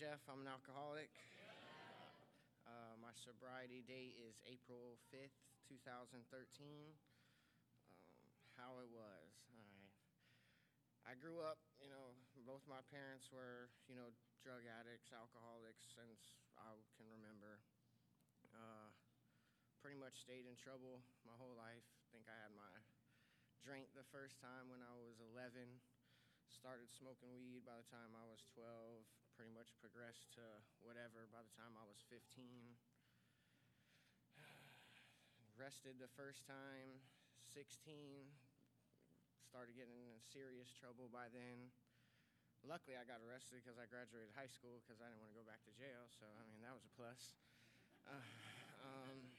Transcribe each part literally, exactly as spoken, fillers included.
Jeff. I'm an alcoholic. Uh, my sobriety date is April fifth, two thousand thirteen. Um, how it was. All right. I grew up, you know, both my parents were, you know, drug addicts, alcoholics since I can remember. Uh, pretty much stayed in trouble my whole life. I think I had my drink the first time when I was eleven. Started smoking weed by the time I was twelve. Pretty much progressed to whatever by the time I was fifteen. Arrested the first time, sixteen. Started getting in serious trouble by then. Luckily, I got arrested because I graduated high school because I didn't want to go back to jail. So, I mean, that was a plus. Uh, um,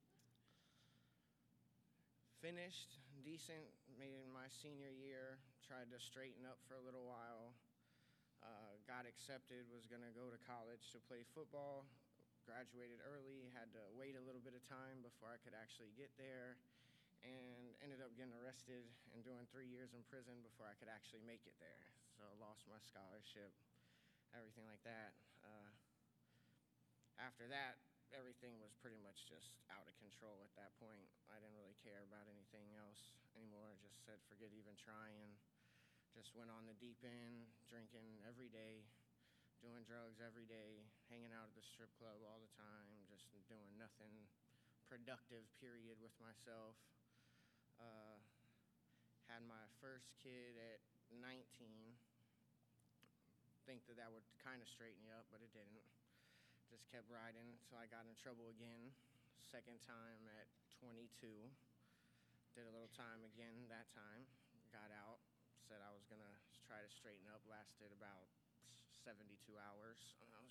finished decent, made it in my senior year. Tried to straighten up for a little while. Uh, got accepted, was going to go to college to play football. Graduated early, had to wait a little bit of time before I could actually get there. And ended up getting arrested and doing three years in prison before I could actually make it there. So lost my scholarship, everything like that. Uh, after that, everything was pretty much just out of control at that point. I didn't really care about anything else anymore. I just said, forget even trying. Just went on the deep end, drinking every day, doing drugs every day, hanging out at the strip club all the time, just doing nothing productive, period, with myself. Uh, had my first kid at nineteen. Think that that would kind of straighten you up, but it didn't. Just kept riding until I got in trouble again. Second time at twenty-two. Did a little time again that time. Got out. Said I was going to try to straighten up. Lasted about seventy-two hours.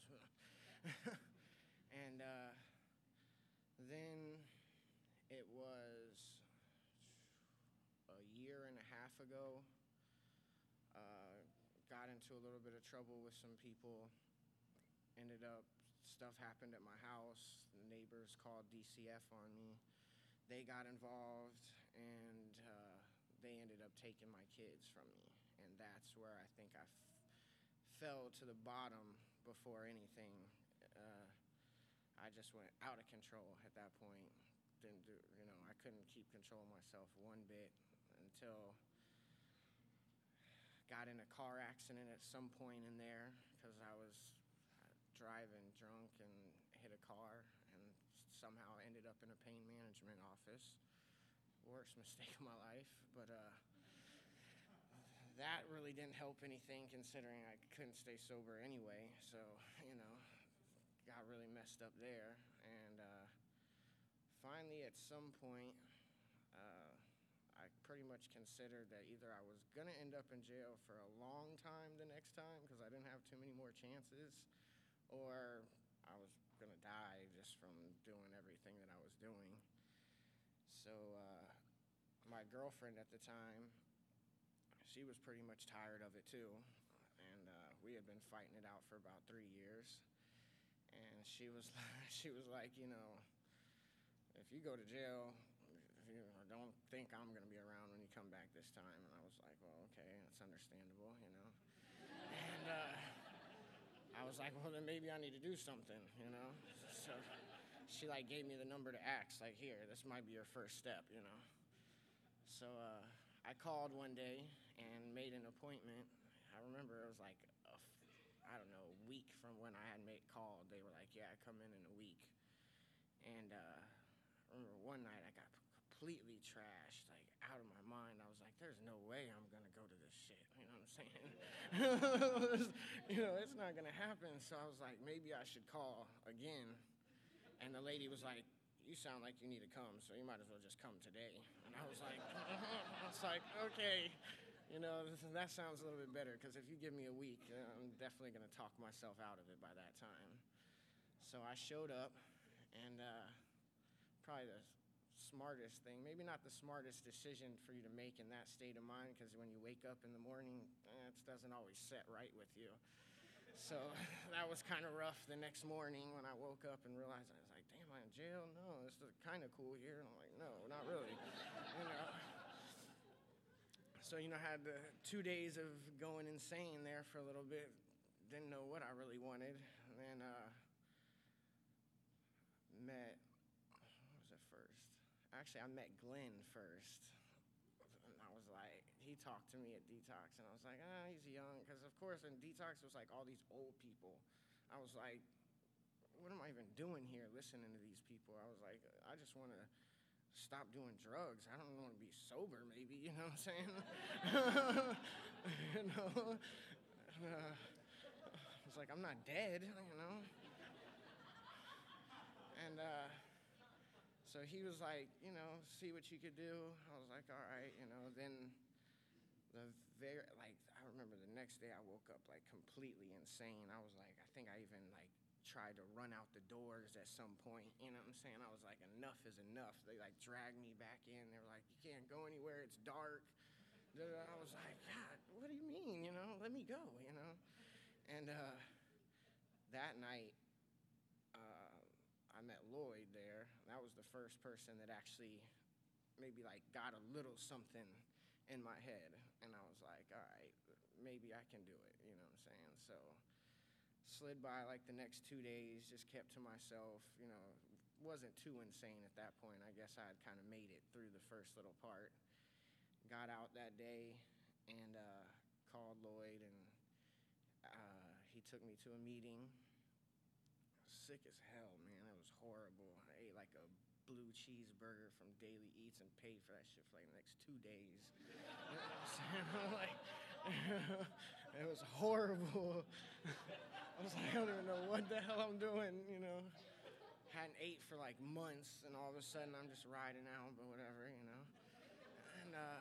and uh, then it was a year and a half ago. Uh, got into a little bit of trouble with some people. Ended up, stuff happened at my house. The neighbors called D C F on me. They got involved, and uh, they ended up taking my kids from me. And that's where I think I f- fell to the bottom before anything. Uh, I just went out of control at that point. Didn't do, you know, I couldn't keep control of myself one bit until got in a car accident at some point in there because I was driving drunk and hit a car and somehow ended up in a pain management office. Worst mistake of my life, but uh, that really didn't help anything considering I couldn't stay sober anyway. So, you know, got really messed up there. And uh, finally, at some point, uh, I pretty much considered that either I was going to end up in jail for a long time the next time because I didn't have too many more chances, or I was going to die just from doing everything that I was doing. So uh, my girlfriend at the time, she was pretty much tired of it too, and uh, we had been fighting it out for about three years. And she was, she was like, you know, if you go to jail, if you don't think I'm going to be around when you come back this time. And I was like, well, okay, that's understandable, you know. and uh, I was like, well, then maybe I need to do something, you know. So she, like, gave me the number to ask, like, here, this might be your first step, you know. So uh, I called one day and made an appointment. I remember it was like, a, I don't know, a week from when I had made called. They were like, yeah, I come in in a week. And uh, I remember one night I got completely trashed, like out of my mind. I was like, there's no way I'm going to go to this shit. You know what I'm saying? You know, it's not going to happen. So I was like, maybe I should call again. And the lady was like, you sound like you need to come, so you might as well just come today. And I was like, I was like, okay. You know, that sounds a little bit better, because if you give me a week, uh, I'm definitely going to talk myself out of it by that time. So I showed up, and uh, probably the smartest thing, maybe not the smartest decision for you to make in that state of mind, because when you wake up in the morning, eh, it doesn't always set right with you. So that was kind of rough the next morning when I woke up and realized, I was like, damn, am I in jail? No, this is kind of cool here. And I'm like, no, not really. You know. So, you know, I had the two days of going insane there for a little bit, didn't know what I really wanted. And then uh, met, what was it first? Actually, I met Glenn first. And I was like, he talked to me at Detox, and I was like, ah, he's young. Because, of course, in Detox, it was like all these old people. I was like, what am I even doing here listening to these people? I was like, I just want to stop doing drugs. I don't want to be sober, maybe, you know what I'm saying? you know? Uh, I was like, I'm not dead, you know? And uh, so he was like, you know, see what you could do. I was like, all right, you know. Then the very, like, I remember the next day I woke up, like, completely insane. I was like, I think I even, like, tried to run out the doors at some point, you know what I'm saying? I was like, enough is enough. They, like, dragged me back in. They were like, you can't go anywhere. It's dark. I was like, God, what do you mean, you know? Let me go, you know? And uh, that night, uh, I met Lloyd there. That was the first person that actually maybe like got a little something in my head. And I was like, all right, maybe I can do it, you know what I'm saying? So slid by like the next two days, just kept to myself, you know, wasn't too insane at that point. I guess I had kind of made it through the first little part. Got out that day and uh, called Lloyd, and uh, he took me to a meeting. Sick as hell, man. It was horrible. I ate like a blue cheeseburger from Daily Eats and paid for that shit for like the next two days. You know what I'm saying? Like, it was horrible. I was like, I don't even know what the hell I'm doing, you know. Hadn't ate for like months, and all of a sudden I'm just riding out, but whatever, you know. And uh,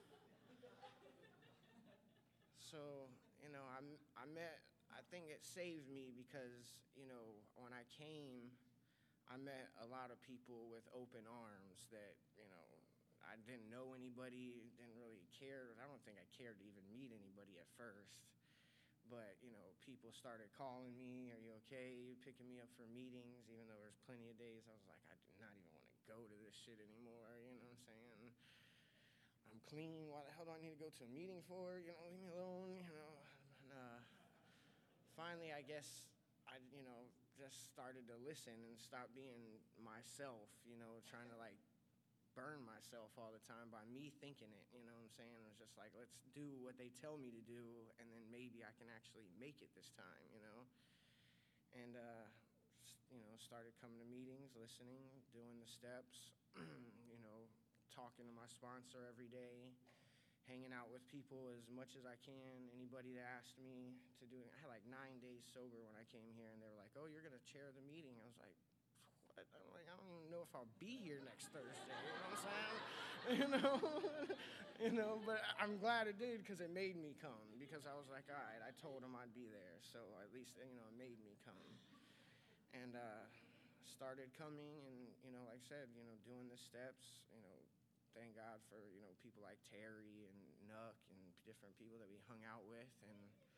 so, you know, I, I met, I think it saved me because, you know, when I came, I met a lot of people with open arms that, you know, I didn't know anybody, didn't really care. I don't think I cared to even meet anybody at first. But, you know, people started calling me, are you okay, picking me up for meetings, even though there's plenty of days I was like, I do not even want to go to this shit anymore, you know what I'm saying? I'm clean. Why the hell do I need to go to a meeting for? You know, leave me alone, you know. And uh, finally, I guess I, you know, just started to listen and stop being myself, you know, trying to like burn myself all the time by me thinking it, you know what I'm saying? It was just like, let's do what they tell me to do, and then maybe I can actually make it this time, you know? And, uh, you know, started coming to meetings, listening, doing the steps, you know, talking to my sponsor every day, hanging out with people as much as I can. Anybody that asked me to do it, I had like nine days sober when I came here, and they were like, oh, you're going to chair the meeting. I was like, what? I'm like, I don't even know if I'll be here next Thursday, you know what I'm saying? You know, you know, but I'm glad it did because it made me come, because I was like, all right, I told him I'd be there, so at least, you know, it made me come. And uh, started coming and, you know, like I said, you know, doing the steps, you know, thank God for, you know, people like Terry and Nuck and different people that we hung out with and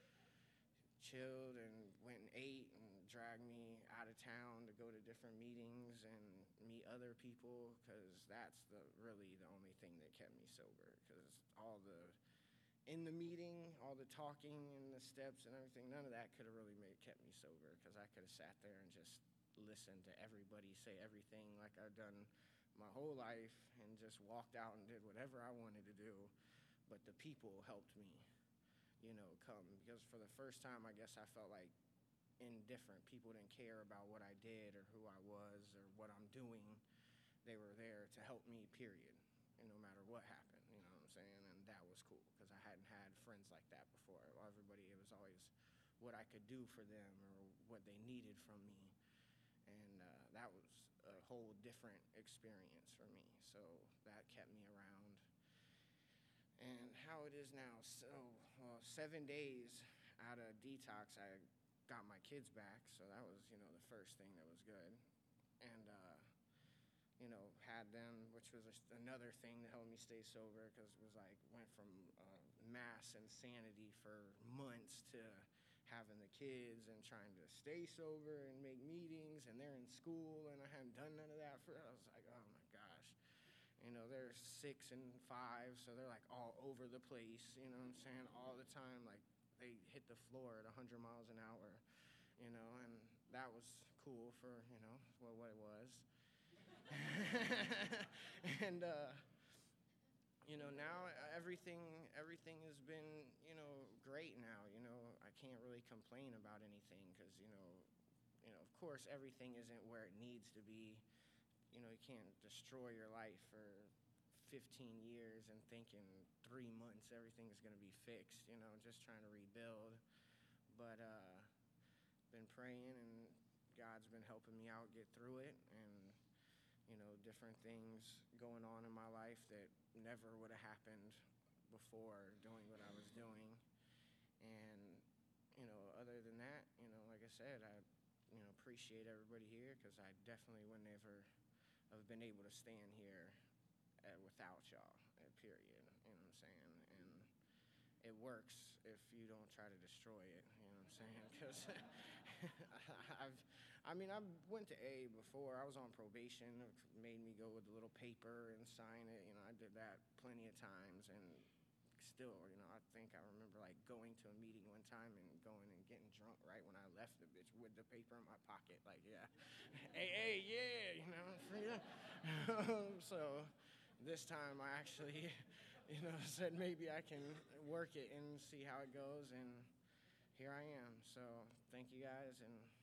chilled and went and ate and dragged me out of town to go to different meetings and meet other people, because that's the really the only thing that kept me sober, because all the in the meeting, all the talking and the steps and everything, none of that could have really made kept me sober, because I could have sat there and just listened to everybody say everything like I've done my whole life and just walked out and did whatever I wanted to do. But the people helped me, you know, come, because for the first time, I guess I felt like indifferent. People didn't care about what I did or who I was or what I'm doing. They were there to help me, period, and no matter what happened, you know what I'm saying? And that was cool, because I hadn't had friends like that before. Everybody, it was always what I could do for them or what they needed from me. And uh, that was a whole different experience for me. So that kept me around. And how it is now, so, well, seven days out of detox, I got my kids back. So that was, you know, the first thing that was good. And, uh, you know, had them, which was a, another thing that helped me stay sober, because it was like, went from uh, mass insanity for months to having the kids and trying to stay sober and make meetings, and they're in school, and I hadn't done none of that for, I was like, oh my gosh. You know, they're six and five, so they're like all over the place, you know what I'm saying, all the time. Like, they hit the floor at one hundred miles an hour, you know, and that was cool for, you know, well, what it was. and, uh, you know, now everything, everything has been, you know, great now, you know, I can't really complain about anything because, you know, you know, of course, everything isn't where it needs to be. You know, you can't destroy your life for fifteen years and think in three months everything's going to be fixed, you know, just trying to rebuild. But uh, been praying, and God's been helping me out get through it, and, you know, different things going on in my life that never would have happened before doing what I was doing. And, you know, other than that, you know, like I said, I, you know, appreciate everybody here because I definitely would never have been able to stand here uh, without y'all, uh, period. You know what I'm saying? And it works if you don't try to destroy it. You know what I'm saying? Because I've, I mean, I went to A before. I was on probation. It made me go with a little paper and sign it. You know, I did that plenty of times, and still, you know, I think I remember like going to a meeting one time and going and getting drunk right when I left the bitch with the paper in my pocket. Like, yeah, hey, hey, yeah, you know, freedom. So this time I actually, you know, said maybe I can work it and see how it goes, and here I am. So thank you guys, and